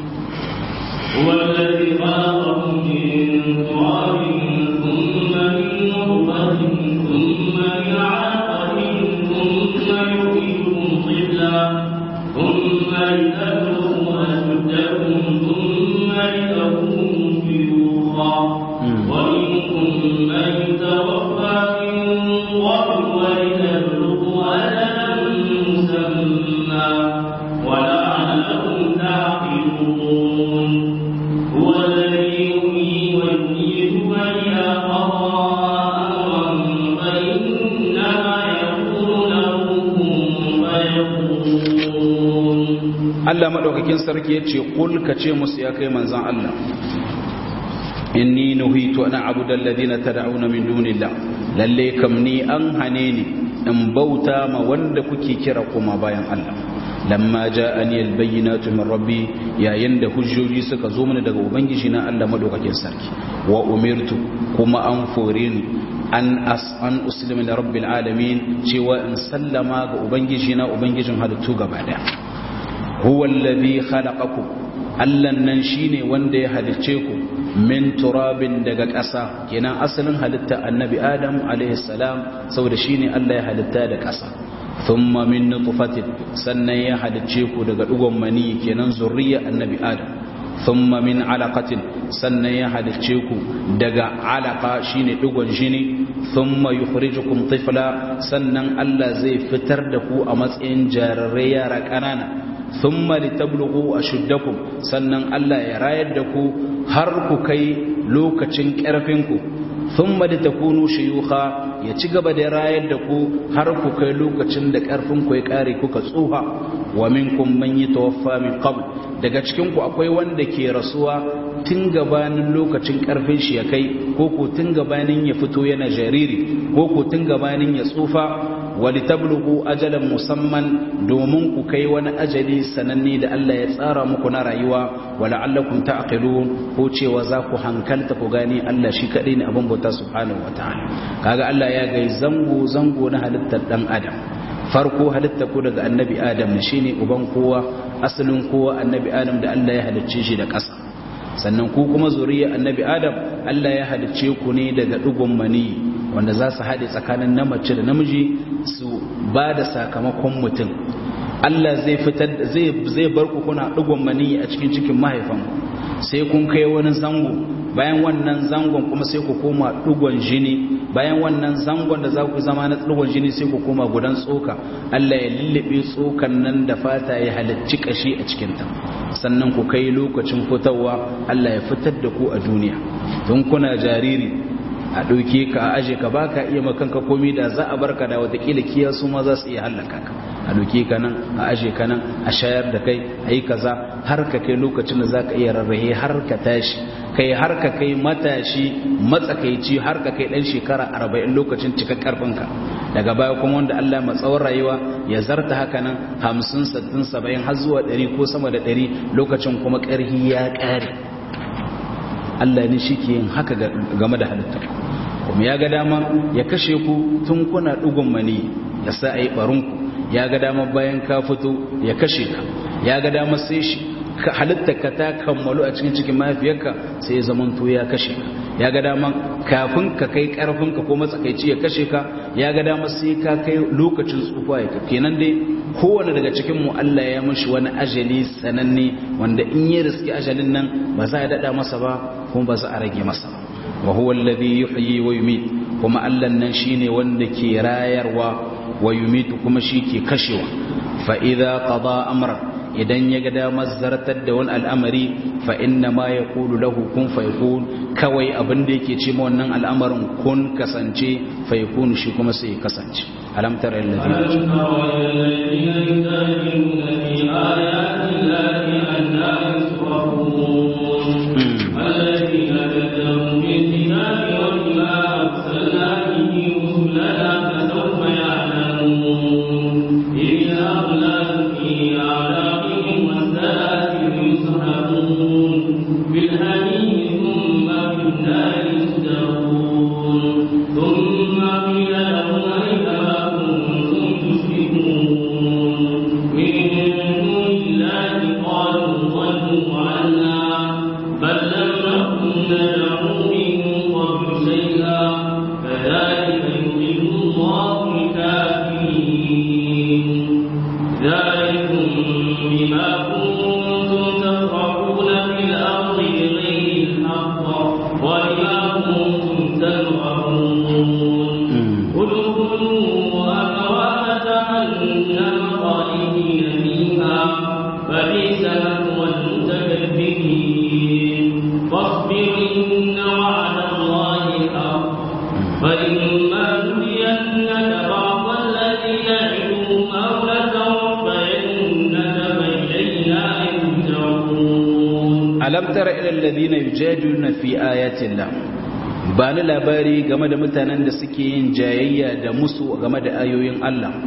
huwa alladhi khalaqakum min turabin thumma min nutfatin ثم من عقل ثم يخرجكم طفلا ثم لتبلغوا أشدكم ثم لتكونوا شيوخا ومنكم من يتوفى من قبل ولتبلغوا أجلا مسمى ولعلكم تعقلون هو الذي يحيي ويميت وإذا قضى Allah madaukakin sarki yace kul kace musu ya kai manzon Allah inni nuhitu ana abuda alladhina tad'una min dunillah lalle kam ni an hane ni in bauta ma wanda kuke kira kuma bayan Allah lamma ja'ani albayyinatu min rabbi yayin da hujjoji suka zo mana daga ubangiji na Allah madaukakin sarki wa umirtu kuma an fore ni an as an uslima li rabbil alamin cewa in sallama ga ubangiji na ubangijin halittu gaba daya huwa alladhi khalaqakum Allah nan shine wanda ya halicce ku min turabin daga ƙasa kenan asalin halitta annabi Adam alaihi salam saboda shine Allah ya halitta da ƙasa thumma min nutfatin sannan ya halicce ku daga dugon mani kenan zurriya annabi Adam thumma min alaqatin sannan ya halicce ku daga alaqa shine dugon jini thumma yukhrijukum tifla sannan Allah zai fitar da ku a matsayin jarirai yara ƙanana thumma litablughu ashuddakum sannan Allah ya rayar da ku har ku kai lokacin ƙarfinku thumma litakunu shuyukha ya ci gaba da rayar da ku har ku kai lokacin da ƙarfinku ya kare kuka tsuha wa minkum man yatawaffa min qabl daga cikin ku akwai wanda ke rasuwa tun gabanin lokacin ƙarfin shi ya kai ko ko tun gabanin ya fito yana jariri ko ko tun gabanin ya tsufa walitablugu ajalan musamman domin ku kai wani ajali sananne da Allah ya tsara muku na rayuwa wala'allakum ta'qilun ko cewa za ku hankalta ku gane Allah shi kadai ne abin bauta subhanahu wataala kaga Allah ya gai zango zango na halittar dan adam farko halitta ku daga annabi Adam ne shine uban kowa asalin kowa annabi Adam da Allah ya halicce shi da ƙasa sannan ku kuma zuriya annabi Adam Allah ya halicce ku ne daga dugun mani wanda za su haɗe tsakanin na mace da namiji su ba da sakamakon mutum Allah zai fitar zai zai bar ku kuna dugun mani a cikin cikin mahaifan sai kun kai wani zango bayan wannan zangon kuma sai ku koma dugon jini bayan wannan zangon da za ku zama na dugon jini sai ku koma gudan tsoka Allah ya lullube tsokan nan da fata ya halacci kashi a cikin ta sannan ku kai lokacin fitowa Allah ya fitar da ku a duniya don kuna jariri a ɗauke ka a aje ka ba ka iya makanka komi da za a barka da watakila kiyasu ma za su iya hallaka ka a ɗauke ka nan a aje ka nan a shayar da kai a yi kaza har ka kai lokacin da za ka iya rarrahe har ka tashi kai har ka kai matashi matsakaici har ka kai ɗan shekara arba'in lokacin cika ƙarfinka daga baya kuma wanda Allah matsawar rayuwa ya zarta haka nan hamsin sattin saba'in har zuwa ɗari ko sama da ɗari lokacin kuma ƙarhi ya ƙare Allah ne shi ke yin haka game da halittar kuma ya ga dama ya kashe ku tun kuna ɗugun mani ya sa a yi ɓarinku ya ga dama bayan ka fito ya kashe ka ya ga dama sai shi halittar ka ta kammalu a cikin cikin mahaifiyarka sai ya zamanto ya kashe ka ya ga dama kafin ka kai ƙarfinka ko matsakaici ya kashe ka ya ga dama sai ka kai lokacin tsufa ya ka kenan dai kowane daga cikin mu Allah ya mashi wani ajali sananne wanda in ya riski ajalin nan ba za a daɗa masa ba kuma ba za a rage masa wa huwa alladhi yuhyi wa yumit kuma Allah nan shine wanda ke rayarwa wa yumit kuma shi ke kashewa fa idza qada amra idan ya ga damar zartar da wani al'amari fa inna ma yaqulu lahu kun fayakun kawai abin da yake ce ma wannan al'amarin kun kasance fayakun shi kuma sai kasance alam tara alladhina alam tara ila alladhina yujadiluna fi ayati llah ba ni labari game da mutanen da suke yin jayayya da musu game da ayoyin Allah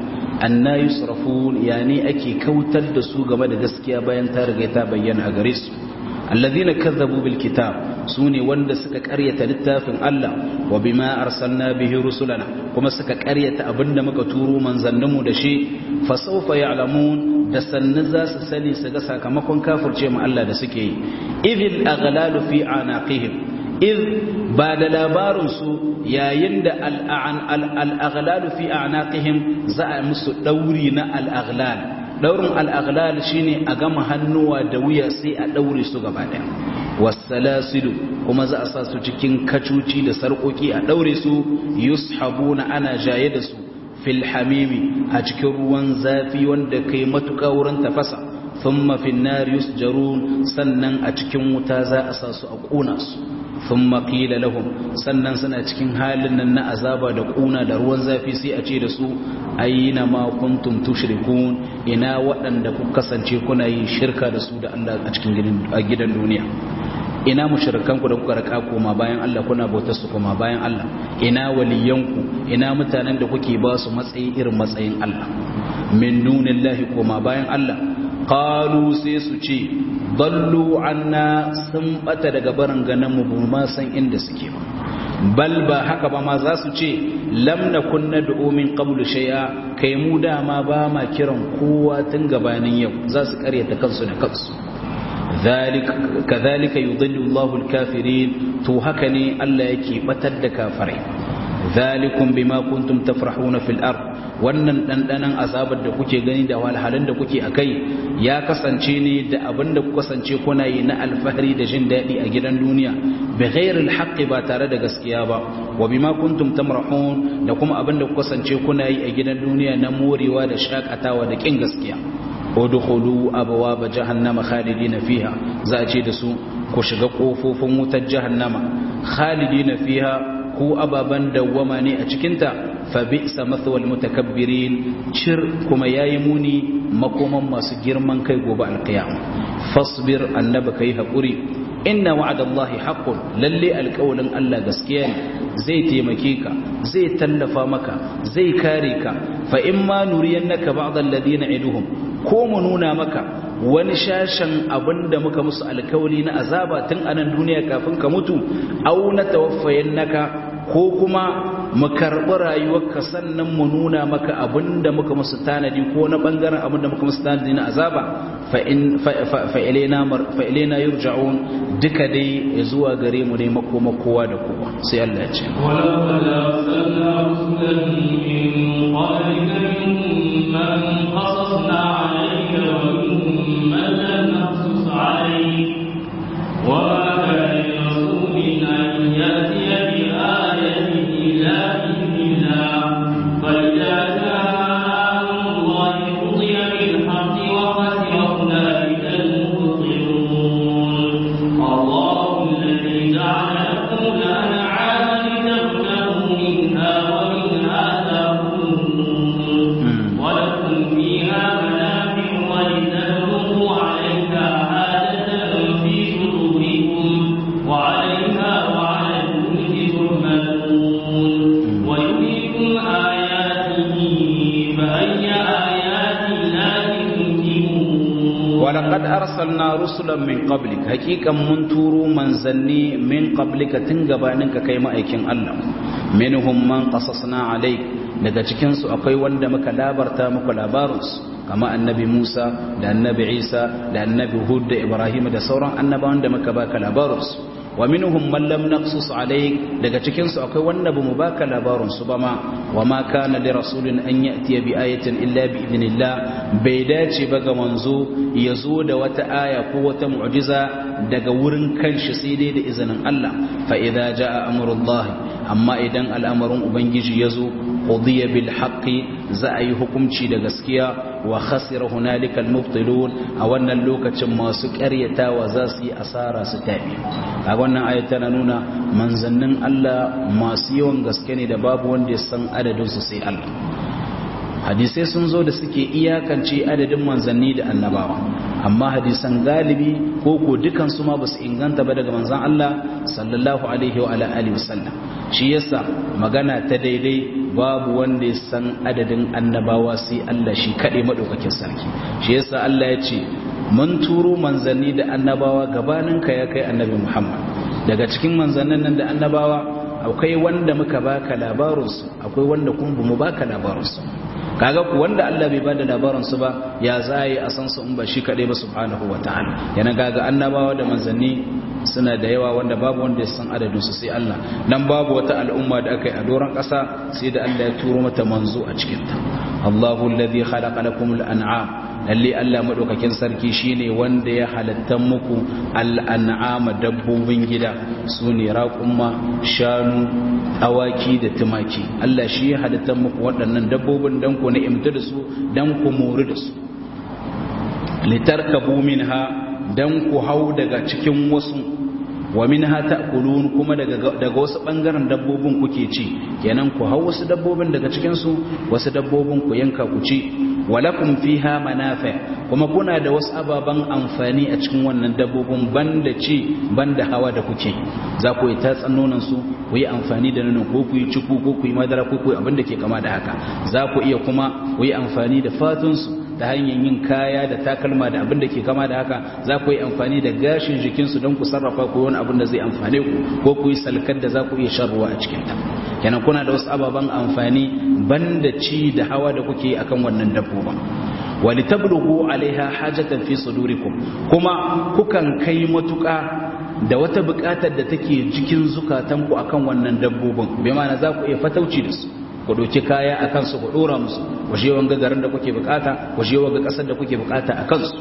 anna yusrafun yani ake kautar da su game da gaskiya bayan ta riga ta bayyana a gare su alladhina kazzabu bil kitab sune wanda suka karyata littafin Allah wa bima arsalna bihi rusulana kuma suka karyata abinda muka turo manzanninmu da shi fa sawfa ya'lamun da sannu za su sani su ga sakamakon kafirce mu Allah da suke yi idhil aghlalu fi anaqihim iz ba da labarinsu yayin da al'aghlalu fi a'naqihim za a musu ɗauri na al'aghlal ɗaurin al'aghlal shine a gama hannuwa da wuya sai a ɗaure su gaba ɗaya wasalasilu kuma za a sa su cikin kacuci da sarƙoƙi a ɗaure su yushabuna ana jaye da su fil hamimi a cikin ruwan zafi wanda kai matuƙa wurin tafasa thumma fin nar yusjarun sannan a cikin wuta za a sa su a ƙona su thumma qila lahum sannan suna cikin halin nan na azaba da kuna da ruwan zafi sai a ce da su ayyina ma kuntum tushrikun ina waɗanda ku kasance kuna yin shirka da su da Allah a cikin gidan duniya ina mushrikan ku da kuka raka koma bayan Allah kuna bautar su koma bayan Allah ina waliyanku ina mutanen da kuke ba su matsayi irin matsayin Allah min dunillahi koma bayan Allah qalu sai su ce dallu anna sun bata daga barin ganin mu ba ma san inda suke ba bal ba haka ba ma za su ce lam nakun nad'u min qablu shay'a kai mu dama ba ma kiran kowa tun gabanin yau za su karyata kansu da kansu kadhalika yudillu Allahu al-kafirin to haka ne Allah yake batar da kafirai zalikum bima kuntum tafrahuna fil ard wannan dandanan azabar da kuke gani da walhalan da kuke akai ya kasance ne da abinda ku kasance kuna yi na alfahari da jin dadi a gidan duniya bi ghairil haqqi ba tare da gaskiya ba wa bima kuntum tamrahun da kuma abinda ku kasance kuna yi a gidan duniya na morewa da shakatawa da kin gaskiya udkhulu abwaaba jahannama khalidina fiha za a ce da su ku shiga kofofin wutar jahannama khalidina fiha ku ababan dawwama ne a cikinta fa bi'sa mathwal mutakabbirin cir kuma yayi muni makoman masu girman kai gobe alqiyama fasbir annaba kai hakuri inna wa'adallahi haqqun lalle alqawlin Allah gaskiya ne zai taimake ka zai tallafa maka zai kare ka fa imma nuriyannaka ba'd alladhina iduhum ko mu nuna maka wani shashan abinda muka musu alkawali na azaba tun anan duniya kafin ka mutu aw na tawaffayannaka ko kuma mu karɓi rayuwarka sannan mu nuna maka abinda muka musu tanadi ko na bangaren abinda muka musu tanadi na azaba fa in fa ilaina fa ilaina yurja'un duka dai zuwa gare mu ne makoma kowa da kowa sai Allah ya ce wala arsalna rusulan min qablika mimman qasasna alayka wa mimman lam naqsus alayka wa ma kana lirasulin an yatiya bi ayatin illa billah فإذا جاء الله قضي بالحق وخسر أولئك المبطلون الله الذي جعل لكم الأنعام لتركبوا منها ومنها تأكلون ولكم فيها منافع ولتبلغوا عليها حاجة في صدوركم وعليها وعلى الفلك تحملون ويريكم آياته فأي آيات الله تنكرون ولقد أرسلنا رسلا من قبلك حقيقة من تورو منزلني من قبلك تنقبانك كيما أيكين الله منهم من قصصنا عليك daga cikinsu akwai wanda muka labarta muku labarinsu kama annabi Musa da annabi Isa da annabi Hud da Ibrahim da sauran annabawan da muka baka labarinsu wa minhum man lam naqsus alayk daga cikin su akwai wanda bamu baka labarin su ba ma wa ma kana li rasulin an ya'ti bi ayatin illa bi idnillah bai dace ba ga manzo yazo da wata aya ko wata mu'jiza daga wurin kanshi sai dai da izinin Allah fa idza jaa amrullah amma idan al'amarin ubangiji yazo qudiya bil haqqi za a yi hukunci da gaskiya wa khasira hunalika al mubtilun a wannan lokacin masu ƙaryatawa za su yi asara su tabi a wannan ayat tana nuna manzannin Allah masu yawan gaske ne da babu wanda ya san adadin su sai Allah hadisai sun zo da suke iyakance adadin manzanni da annabawa amma hadisan galibi ko ko dukan su ma basu inganta ba daga manzon Allah sallallahu alaihi wa ala alihi wasallam shi yasa magana ta daidai babu wanda ya san adadin annabawa sai Allah shi kaɗai maɗaukakin sarki. Shi yasa Allah ya ce mun turo manzanni da annabawa gabaninka ya kai annabi Muhammad. Daga cikin manzannin nan da annabawa akwai wanda muka baka labarinsu, akwai wanda kuma bamu baka labarinsu. Kaga ku wanda Allah bai bada labarinsu ba ya zai a san su in ba shi kaɗai ba subhanahu wataala. Yana kaga annabawa da manzanni suna da yawa wanda babu wanda ya san adadinsu sai Allah. Nan babu wata al'umma da aka yi a doron ƙasa sai da Allah ya turo mata manzo a cikinta. Allahu alladhi khalaqa lakumul an'am, lalle Allah madaukakin sarki shine wanda ya halatta muku al'an'ama dabbobin gida sune raƙumma, shanu, awaki da tumaki. Allah shi ya halatta muku waɗannan dabbobin dan ku ni'imta da su, dan ku mori da su. Litarkabu minha, dan ku hau daga cikin wasu, wa minha ta'kulun, kuma daga daga wasu bangaren dabbobin kuke ci. Kenan ku hau wasu dabbobin daga cikin su, wasu dabbobin ku yanka ku ci. Walakum fiha manafi', kuma kuna da wasu ababan amfani a cikin wannan dabbobin banda ci banda hawa da kuke. Za ku yi tatsan nonon su, ku yi amfani da nonon, ko ku yi ciku, ko ku yi madara, ko ku yi abin da ke kama da haka. Za ku iya kuma ku yi amfani da fatun su ta hanyar yin kaya da takalma da abin da ke kama da haka. Za ku yi amfani da gashin jikinsu don ku sarrafa ku wani abin da zai amfane ku, ko ku yi salkar da za ku iya shan ruwa a cikinta. Kenan kuna da wasu ababen amfani banda ci da hawa da kuke akan wannan dabbobin. Wali tablughu alaiha hajatan fi sudurikum, kuma kukan kai matuƙa da wata buƙatar da take jikin zukatanku akan wannan dabbobin. Bai ma'ana za ku iya fatauci da su, ku ɗauki kaya a kansu ku ɗora musu, ku je wanga garin da kuke bukata, ku je wanga ƙasar da kuke bukata a kansu.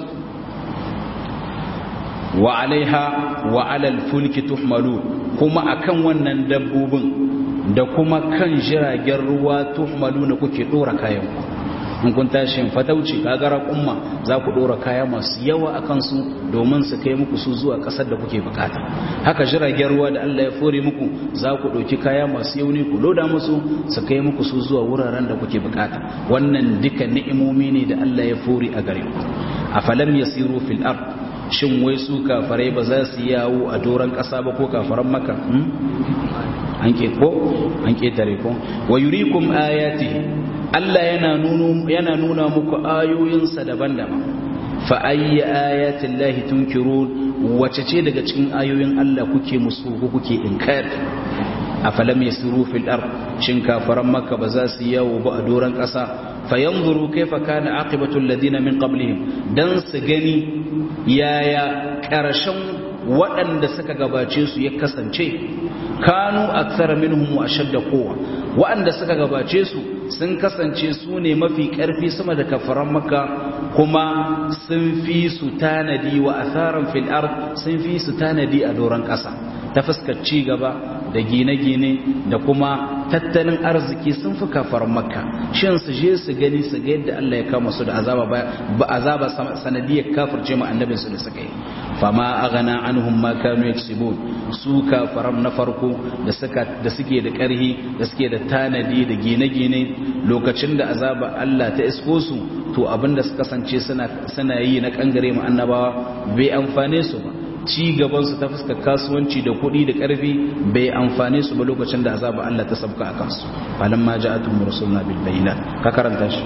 Wa alaiha wa alal fulki tuhmalu, kuma akan wannan dabbobin da kuma kan jiragen ruwa tuhmalu na kuke ɗora kayan ku. In kun tashi fatauci kagara umma za ku ɗora kaya masu yawa a kansu domin su kai muku su zuwa ƙasar da kuke bukata. Haka jiragen ruwa da Allah ya fore muku za ku ɗauki kaya masu yauni ku loda musu su kai muku su zuwa wuraren da kuke bukata. Wannan duka ni'imomi ne da Allah ya fore a gare ku. Afalam yasiru fil ard, shin wai su kafarai ba za su yawo a doron ƙasa ba, ko kafaran Makka? An ke ko an ketare ko. Wa yurikum ayatihi, Allah yana nuna yana nuna muku ayoyinsa daban-daban. Fa ayyi ayatin lahi tunkirun, wace ce daga cikin ayoyin Allah kuke musu ko kuke inkar? Afalam yasiru fil ard, shin kafaran Makka ba za su yawo ba a doron ƙasa? Fayanzuru kaifa kana aqibatu alladhina min qablihim, dan su gani yaya ƙarshen waɗanda suka gabace su ya kasance. Kanu akthara minhum wa ashadda quwwa, waɗanda suka gabace su sun kasance su ne mafi ƙarfi sama da kafaran Makka, kuma sun fi su tanadi wa atharan fil ard, sun fi su tanadi a doron ƙasa ta fuskar ci gaba da gine-gine da kuma tattalin arziki sun fi kafaran Makka. Shin su je su gani su ga yadda Allah ya kama su da azaba ba azaba sanadiyar kafirce mu annabin su da suka yi. Fama aghna anhum ma kanu yaksibun, su kafaran na farko da suka da suke da ƙarhi da suke da tanadi da gine-gine, lokacin da azaba Allah ta isko su, to abinda suka kasance suna suna yi na kangare mu annabawa bai amfane su ba. Ci gaban su ta fuskar kasuwanci da kuɗi da ƙarfi bai amfane su ba lokacin da azaba Allah ta sabka a kansu. Falamma ja'atuhum rusuluna bil bayyinat, ka karanta shi.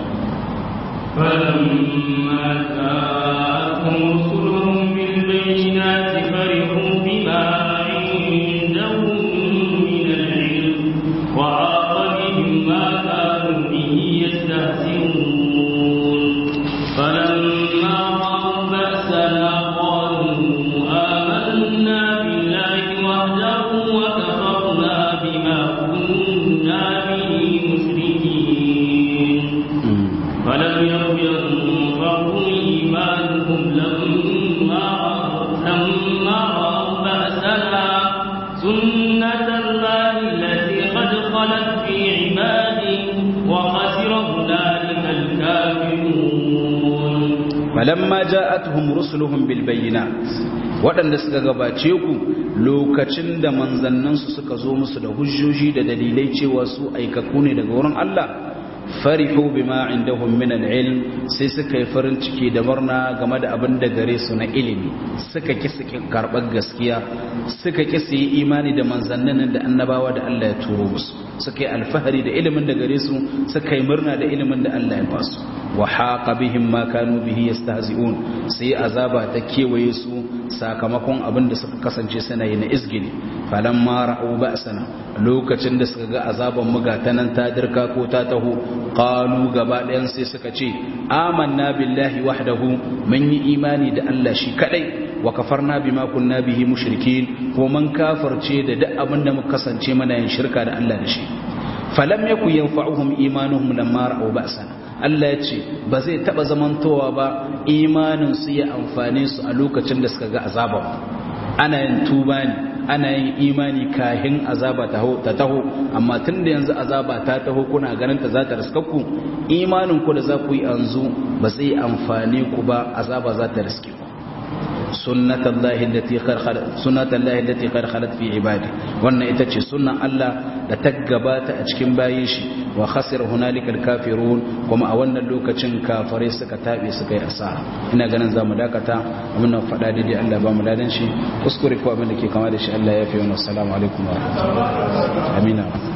فلما جاءتهم رسلهم بالبينات فرحوا بما عندهم من العلم وحاق بهم ما كانوا به يستهزئون. فلما رأوا بأسنا قالوا آمنا بالله وحده وكفرنا بما كنا به مشركين. فلم يكن ينفعهم إيمانهم لما لما رأوا بأسنا سنة الله التي قد خلت في عباده وخسر هنالك الكافرون. فلما جاءتهم رسلهم بالبينات، waɗanda suka gabace ku lokacin da manzannansu suka zo musu da hujjoji da dalilai cewa su aikaku ne daga wurin Allah, farihu bima indahum min al-ilm sai suka yi farin ciki da murna game da abin da gare su na ilimi suka ki su karɓar gaskiya suka ki su yi imani da manzannin da annabawa da Allah ya turo musu suka yi alfahari da ilimin da gare su suka yi murna da ilimin da Allah ya basu wa haqa bihim ma kanu bihi yastahzi'un sai azaba ta kewaye su sakamakon abin da suka kasance suna yi na izgili falamma ra'u ba'sana lokacin da suka ga azaban muga ta nan ta dirka ko ta taho qalu gaba ɗayan sai suka ce amanna billahi wahdahu mun yi imani da Allah shi kadai wa kafarna bima kunna bihi mushrikin ko mun kafirce da duk abin da muka kasance mana yin shirka da Allah da shi falam yakun yanfa'uhum imanuhum lamma ra'u ba'sana Allah ya ce ba zai taba zamantowa ba imanin su ya amfane su a lokacin da suka ga azaba ana yin tuba ne ana yin imani kahin azaba ta taho amma tun da yanzu azaba ta taho kuna ganin ta za ta riskakku imanin ku da za ku yi yanzu ba zai amfane ku ba azaba za ta riske ku sunnatullahi allati qad khalat sunnatullahi allati qad khalat fi ibadi wannan ita ce sunnan Allah da ta gabata a cikin bayin shi wa khasir hunalika alkafirun kuma a wannan lokacin kafare suka tabe suka yi asara ina ganin zamu dakata mun faɗa daidai Allah ba mu ladan shi kuskure ko abin da ke kama da shi Allah ya fi wa assalamu alaikum wa rahmatullahi amina